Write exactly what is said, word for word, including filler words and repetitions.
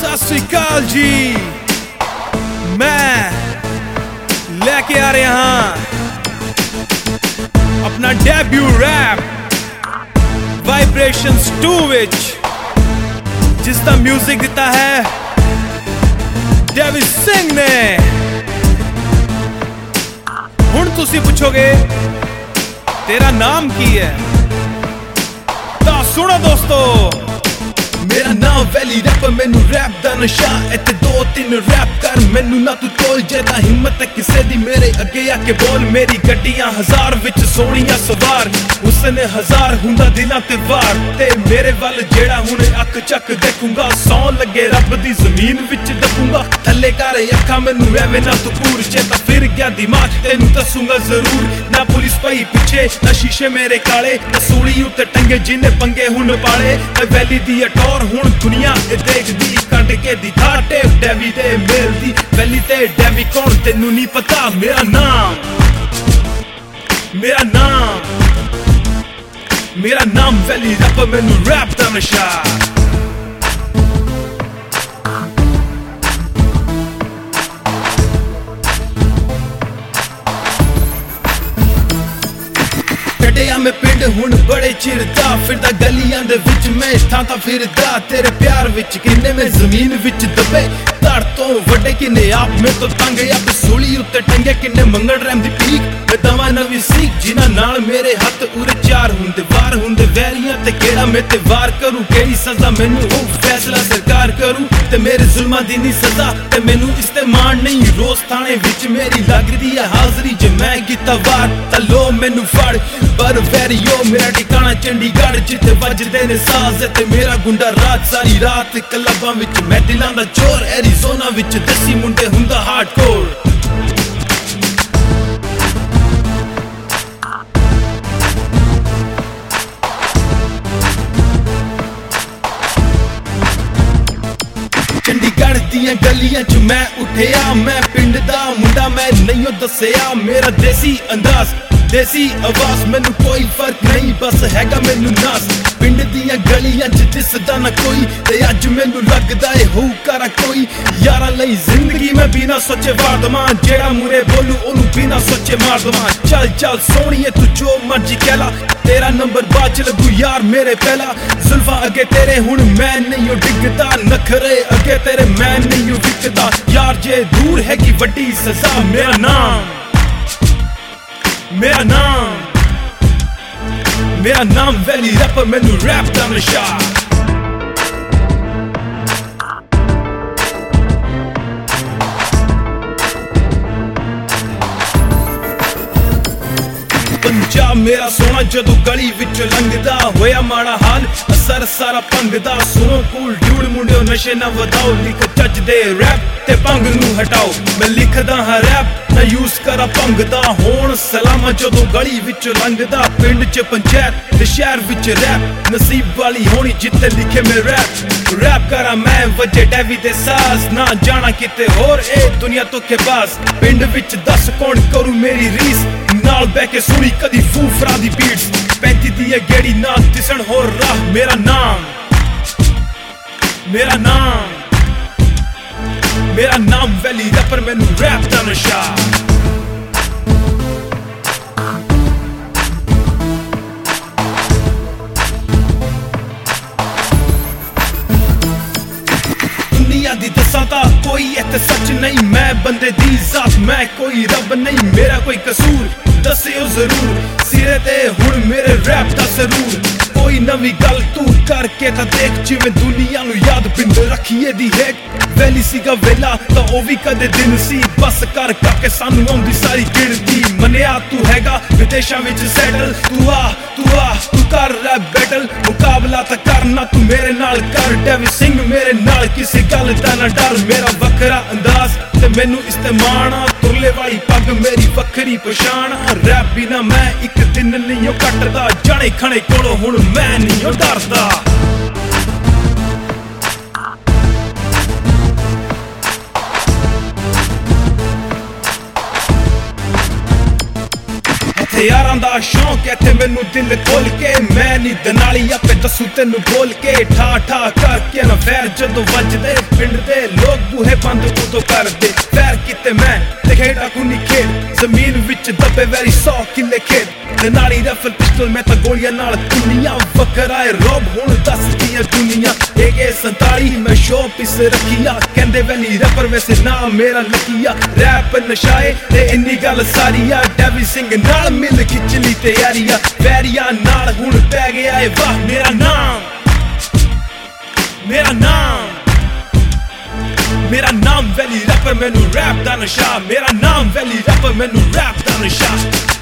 ਸਤਿ ਸ੍ਰੀ ਅਕਾਲ ਜੀ, ਮੈਂ ਲੈ ਕੇ ਆ ਰਿਹਾ ਹਾਂ ਆਪਣਾ ਡੈਬਿਊ ਰੈਪ ਵਾਈਬ੍ਰੇਸ਼ਨਸ ਟੂ ਵਿੱਚ, ਜਿਸ ਦਾ ਮਿਊਜ਼ਿਕ ਦਿੱਤਾ ਹੈ ਡੇਵਿਡ ਸਿੰਘ ਨੇ। ਹੁਣ ਤੁਸੀਂ ਪੁੱਛੋਗੇ ਤੇਰਾ ਨਾਮ ਕੀ ਹੈ, ਤਾਂ ਸੁਣੋ ਦੋਸਤੋ। ਮੇਰਾ ਨਾਮ ਵੈਲੀ ਰੈਪਰ, ਮੈਨੂੰ ਰੈਪ ਦਾ ਨਸ਼ਾ। ਇੱਥੇ ਦੋ ਤਿੰਨ ਰੈਪ ਕਰ, ਮੈਨੂੰ ਨਾ ਤੂੰ ਤੋਲ। ਜੇ ਤਾਂ ਹਿੰਮਤ ਹੈ ਕਿਸੇ ਦੀ ਮੇਰੇ ਅੱਗੇ ਆ ਕੇ ਬੋਲ। ਮੇਰੀ ਗੱਡੀਆਂ ਹਜ਼ਾਰ ਵਿੱਚ ਸੋਹਣੀਆਂ ਸਵਾਰ, ਉਸਨੇ ਹਜ਼ਾਰ ਹੁੰਦਾ ਦਿਲਾਂ ਤੇ ਵਾਰ। ਤੇ ਮੇਰੇ ਵੱਲ ਜਿਹੜਾ ਹੁਣ ਅੱਖ ਚੱਕ ਦੇਖੂੰਗਾ, ਸੌਂ ਲੱਗੇ ਰੱਬ ਦੀ ਜ਼ਮੀਨ ਵਿੱਚ ਦੱਬੂੰਗਾ। ਥੱਲੇ ਕਰ ਅੱਖਾਂ ਮੈਨੂੰ ਐਵੇਂ ਨਾ ਤੂੰ ਘੂਰ। ਜੇ ਤਾਂ ਫਿਰ ਗਿਆ ਦਿਮਾਗ ਤੈਨੂੰ ਦੱਸੂੰਗਾ ਜ਼ਰੂਰ। ਨਾ ਪੁਲਿਸ ਪਈ ਪਿੱਛੇ, ਨਾ ਸ਼ੀਸ਼ੇ ਮੇਰੇ ਕਾਲੇ, ਨਾ ਸੂਲੀ ਉੱਤੇ ਟੰਗੇ ਜਿਹਨੇ ਪੰਗੇ ਹੁਣ ਪਾਲੇ। ਵੈਲੀ ਦੀ ਅਟੋਰ ਹੁਣ ਦੁਨੀਆ ਇਹ ਦੇਖਦੀ, ਕੱਢ ਕੇ ਦਿਖਾ ਟੇਪ ਡੈਵੀ ਦੇ ਮੇਲ ਦੀ। ਵੈਲੀ ਤੇ ਡੈਵੀ ਕੌਣ ਤੈਨੂੰ ਨਹੀਂ ਪਤਾ। ਮੇਰਾ ਨਾਮ ਮੇਰਾ ਨਾਮ ਮੇਰਾ ਨਾਮ ਵੈਲੀ ਰੈਪਰ, ਮੈਨੂੰ ਰੈਪ ਦਾ ਨਸ਼ਾ। ਕੱਢਿਆ ਮੈਂ ਪਿੰਡ ਹੁਣ ਬੜੇ ਚਿਰ ਦਾ, ਫਿਰਦਾ ਗਲੀਆਂ ਦੇ ਵਿੱਚ ਮੈਂ ਥਾਂ ਥਾਂ ਫਿਰਦਾ। ਤੇਰੇ ਪਿਆਰ ਵਿੱਚ ਕਿੰਨੇ ਮੈਂ ਜ਼ਮੀਨ ਵਿੱਚ ਦੱਬੇ, ਧੜ ਤੋਂ ਵੱਡੇ ਕਿੰਨੇ ਆਪ ਮੈਂ ਤੋਂ ਤੰਗ। ਆਪ ਸੂਲੀ ਉੱਤੇ ਟੰਗੇ ਕਿੰਨੇ ਮੰਗਣ ਰਹਿੰਦੀ ਪੀਕ। ਮੈਂ ਦਵਾ ਨਵੀਂ ਸੀਖ ਜਿਨ੍ਹਾਂ ਨਾਲ ਮੇਰੇ ਹੱਥ ਉਰੇ ਚਾਰ ਹੁੰਦੇ ਵਾਰ ਹੁੰਦੇ ਵੈਰੀਆਂ ਤੇ ਕਿਹੜਾ ਮੈਂ ਤੇ ਵਾਰ ਕਰੂ। ਕਿਹੜੀ ਸਜ਼ਾ ਮੈਨੂੰ ਉਹ ਫੈਸਲਾ ਸਰਕਾਰ ਕਰੂ, ਤੇ ਮੇਰੇ ਜ਼ੁਲਮਾਂ ਦੀ ਨਹੀਂ ਸਜ਼ਾ ਤੇ ਮੈਨੂੰ ਇਸ ਤੇ ਮਾਣ ਨਹੀਂ। ਰੋਜ਼ ਥਾਣੇ ਵਿੱਚ ਮੇਰੀ ਲੱਗਦੀ ਹੈ ਹਾਜ਼ਰੀ, ਜੇ ਮੈਂ ਕੀਤਾ ਵਾਰ ਤਾਂ ਲੋ ਮੈਨੂੰ ਫੜ। ਪਰ ਵੈਰੀਓ ਮੇਰਾ ਟਿਕਾਣਾ ਚੰਡੀਗੜ੍ਹ, ਜਿੱਥੇ ਵੱਜਦੇ ਨੇ ਸਾਜ਼ ਤੇ ਮੇਰਾ ਗੁੰਡਾ ਰਾਤ। ਸਾਰੀ ਰਾਤ ਕਲੱਬਾਂ ਵਿੱਚ ਮੈਂ ਦਿਲਾਂ ਦਾ ਚੋਰ। ਐਰੀਜ਼ੋਨਾ ਵਿੱਚ ਦੇਸੀ ਮੁੰਡੇ ਹੁੰਦਾ ਹਾਰਡਕੋਰ। ਚੰਡੀਗੜ੍ਹ ਦੀਆਂ ਗਲੀਆਂ 'ਚ ਮੈਂ ਉੱਠਿਆ, ਮੈਂ ਪਿੰਡ ਦਾ ਮੁੰਡਾ ਮੈਂ ਨਹੀਂ ਦੱਸਿਆ। ਮੇਰਾ ਦੇਸੀ ਅੰਦਾਜ਼ ਦੇਸੀ ਆਵਾਜ਼, ਮੈਨੂੰ ਕੋਈ ਫਰਕ ਨਹੀਂ ਬਸ ਹੈਗਾ ਮੈਨੂੰ ਨਾਸ। ਪਿੰਡ ਦੀਆਂ ਗਲੀਆਂ 'ਚ ਦਿਸਦਾ ਨਾ ਕੋਈ, ਤੇ ਅੱਜ ਮੈਨੂੰ ਲੱਗਦਾ ਏ ਹੋਊ ਕਾਰਾ ਕੋਈ। ਯਾਰਾਂ ਲਈ ਜ਼ਿੰਦਗੀ ਮੈਂ ਬਿਨਾ ਸੋਚੇ ਵਾਰ ਦਵਾਂ, ਜਿਹੜਾ ਮੂਰੇ ਬੋਲੂ ਉਹਨੂੰ ਬਿਨਾ ਸੋਚੇ ਮਾਰ ਦਵਾਂ। ਚੱਲ ਚੱਲ ਸੋਹਣੀਏ ਤੂੰ ਜੋ ਮਰਜੀ ਕਹਿ ਲਾ, ਤੇਰਾ ਨੰਬਰ ਬਾਅਦ 'ਚ ਲੱਗੂ ਯਾਰ ਮੇਰੇ ਪਹਿਲਾ। ਜ਼ੁਲਫਾਂ ਅੱਗੇ ਤੇਰੇ ਹੁਣ ਮੈਂ ਨਹੀਂ ਓ ਡਿੱਗਦਾ, ਨਖਰੇ ਅੱਗੇ ਤੇਰੇ ਮੈਂ ਨਹੀਂ ਓ ਵਿਕਦਾ। ਯਾਰ ਜੇ ਦੂਰ ਹੈਗੀ ਵੱਡੀ ਸਜ਼ਾ। ਮੇਰਾ ਨਾਮ ਮੇਰਾ ਨਾਮ ਮੇਰਾ ਨਾਮ ਵੈਲੀ ਰੈਪਰ, ਮੈਨੂੰ ਰੈਪ ਦਾ ਨਸ਼ਾ। ਪੰਜਾਬ ਮੇਰਾ ਸੋਹਣਾ ਜਦੋਂ ਗਲੀ ਵਿੱਚੋਂ ਲੰਘਦਾ, ਹੋਇਆ ਮਾੜਾ ਹਾਲ ਅਸਰ ਸਾਰਾ ਭੰਗਦਾ। ਸੁਣੋ ਕੂਲ ਡਿਊਡ ਮੁੰਡਿਓ ਨਸ਼ੇ ਨਾ ਵਧਾਓ, ਲਿਖ ਚੱਜ ਦੇ ਰੈਪ ਤੇ ਭੰਗ ਨੂੰ ਹਟਾਓ। ਮੈਂ ਲਿਖਦਾ ਹਾਂ ਰੈਪ ਨਾ ਯੂਜ਼ ਕਰਾਂ ਭੰਗ ਦਾ। ਹੋਣ ਸਲਾਮਾ ਜਦੋਂ ਗਲੀ ਵਿੱਚੋਂ ਲੰਘਦਾ, ਪਿੰਡ 'ਚ ਪੰਚਾਇਤ ਤੇ ਸ਼ਹਿਰ ਵਿੱਚ ਰੈਪ। ਨਸੀਬ ਵਾਲੀ ਹੋਣੀ ਜਿੱਥੇ ਲਿਖੇ ਮੈਂ ਰੈਪ। ਰੈਪ ਕਰਾਂ ਮੈਂ ਵਜੇ ਡੈਵੀ ਦੇ ਸਾਜ਼, ਨਾ ਜਾਣਾ ਕਿਤੇ ਹੋਰ ਇਹ ਦੁਨੀਆ ਤੋਂ ਖੇਬਾਜ਼। ਪਿੰਡ ਵਿੱਚ ਦੱਸ ਕੌਣ ਕਰੂ ਮੇਰੀ ਰੀਸ, ਨਾਲ ਬਹਿ ਕੇ ਸੁਣੀ ਕਦੀ ਫੂਫਰਾ ਦੀ ਬੀਟਸ। ਪੈਂਤੀ ਦੀ ਗੇੜੀ ਨਾ ਦਿਸਣ ਹੋਰ ਰਾਹ। ਮੇਰਾ ਨਾਮ ਮੇਰਾ ਨਾਮ ਮੇਰਾ ਨਾਮ ਵੈਲੀ ਰੈਪਰ, ਮੈਨੂੰ ਰੈਪ ਦਾ ਨਸ਼ਾ। ਦੁਨੀਆ ਦੀ ਦੱਸਾਂ ਤਾਂ ਕੋਈ ਇੱਥੇ ਸੱਚ ਨਹੀਂ, ਮੈਂ ਬੰਦੇ ਦੀ ਜ਼ਾਤ ਮੈਂ ਕੋਈ ਰੱਬ ਨਹੀਂ। ਮੇਰਾ ਕੋਈ ਕਸੂਰ ਦੱਸਿਓ ਜ਼ਰੂਰ, ਸਿਰੇ ਤੇ ਹੁਣ ਮੇਰੇ ਰੈਪ ਦਾ ਜ਼ਰੂਰ। ਕੋਈ ਨਵੀਂ ਗੱਲ ਤੂੰ ਕਰਕੇ ਤਾਂ ਦੇਖ, ਜਿਵੇਂ ਦੁਨੀਆ ਨੂੰ ਯਾਦ ਬਿੰਦ ਰੱਖੀਏ ਦੀ ਹੇਕ। ਵੈਲੀ ਸੀਗਾ ਵੇਲਾ ਤਾਂ ਉਹ ਵੀ ਕਦੇ ਦਿਨ ਸੀ, ਬਸ ਕਰ ਕਰਕੇ ਸਾਨੂੰ ਆਉਂਦੀ ਸਾਰੀ ਗਿਣਤੀ। ਮੰਨਿਆ ਤੂੰ ਹੈਗਾ ਵਿਦੇਸ਼ਾਂ ਵਿੱਚ ਸੈਟਲ, ਤੂੰ ਆ ਤੂੰ ਆ ਤੂੰ ਕਰ ਰੈਪ ਬੈਟਲ। ਮੁਕਾਬਲਾ ਤਾਂ ਕਰਨਾ ਤੂੰ ਮੇਰੇ ਨਾਲ ਕਰ, ਡੇਵਿਡ ਸਿੰਘ ਮੇਰੇ ਨਾਲ ਕਿਸੇ ਗੱਲ ਦਾ ਨਾ ਡਰ। ਮੇਰਾ ਵੱਖਰਾ ਅੰਦਾਜ਼ ਤੇ ਮੈਨੂੰ ਇਸ ਤੇ ਮਾਣ, ਤੁਰਲੇ ਵਾਲੀ ਪੱਗ ਮੇਰੀ ਵੱਖਰੀ ਪਛਾਣ। ਰੈਪ ਬਿਨਾ ਮੈਂ ਇੱਕ ਦਿਨ ਨਹੀਂ ਓ ਕੱਟਦਾ, ਜਾਣੇ ਖਣੇ ਕੋਲੋਂ ਹੁਣ ਮੈਂ ਨਹੀਂ ਓ ਡਰਦਾ। ਹਥਿਆਰਾਂ ਦਾ ਸ਼ੌਂਕ ਇੱਥੇ ਮੈਨੂੰ ਦਿਲ ਖੋਲ ਕੇ ਮੈਂ ਨਹੀਂ ਦਨਾਲੀ ਆਪੇ ਦੱਸੂ ਤੈਨੂੰ ਬੋਲ ਕੇ ਠਾ ਠਾ ਕਰਕੇ ਨਾ ਫੈਰ ਜਦੋਂ ਵੱਜਦੇ ਪਿੰਡ ਦੇ ਲੋਕ ਬੂਹੇ ਬੰਦ ਉਦੋਂ ਕਰਦੇ ਫੈਰ ਕੀਤੇ ਮੈਂ ਤੇ ਖੇਡਾਂ ਕੁਨੀ ਖੇਡ ਜ਼ਮੀਨ ਵਿੱਚ ਦੱਬੇ ਵੈਰੀ ਸੌ ਕਿੱਲੇ ਖੇਡ ਦਨਾਲੀ ਰਫਲ ਪਿਸਟਲ ਮੈਂ ਤਾਂ ਗੋਲੀਆਂ ਨਾਲ ਦੁਨੀਆ ਵੱਖਰਾ ਏ ਰੋਬ ਹੁਣ ਦੱਸਦੀ ਏ ਦੁਨੀਆ ਏ ਕੇ ਸੰਤਾਲੀ ਮੈਂ ਸ਼ੋ ਪਿਸ ਰੱਖੀਆ ਕਹਿੰਦੇ ਵੈਲੀ ਰੈਪਰ ਵੈਸੇ ਨਾ ਮੇਰਾ ਲਕੀਆ ਰੈਪ ਨਸ਼ਾਏ ਤੇ ਇੰਨੀ ਗੱਲ ਸਾਰੀ ਆ ਡੈਵੀ ਸਿੰਘ ਨਾਲ ਮਿਲ ਖਿੱਚ ਲਈ ਤਿਆਰੀਆਂ ਵੈਰੀਆਂ ਨਾਲ ਹੁਣ ਪੈ ਗਿਆ ਏ ਵਾਹ ਮੇਰਾ ਨਾਮ ਮੇਰਾ ਨਾਮ ਮੇਰਾ ਨਾਮ ਵੈਲੀ ਰੈਪਰ ਮੈਨੂੰ ਰੈਪ ਦਾ ਨਸ਼ਾ ਮੇਰਾ ਨਾਮ ਵੈਲੀ ਰੈਪਰ ਮੈਨੂੰ ਰੈਪ ਦਾ ਨਸ਼ਾ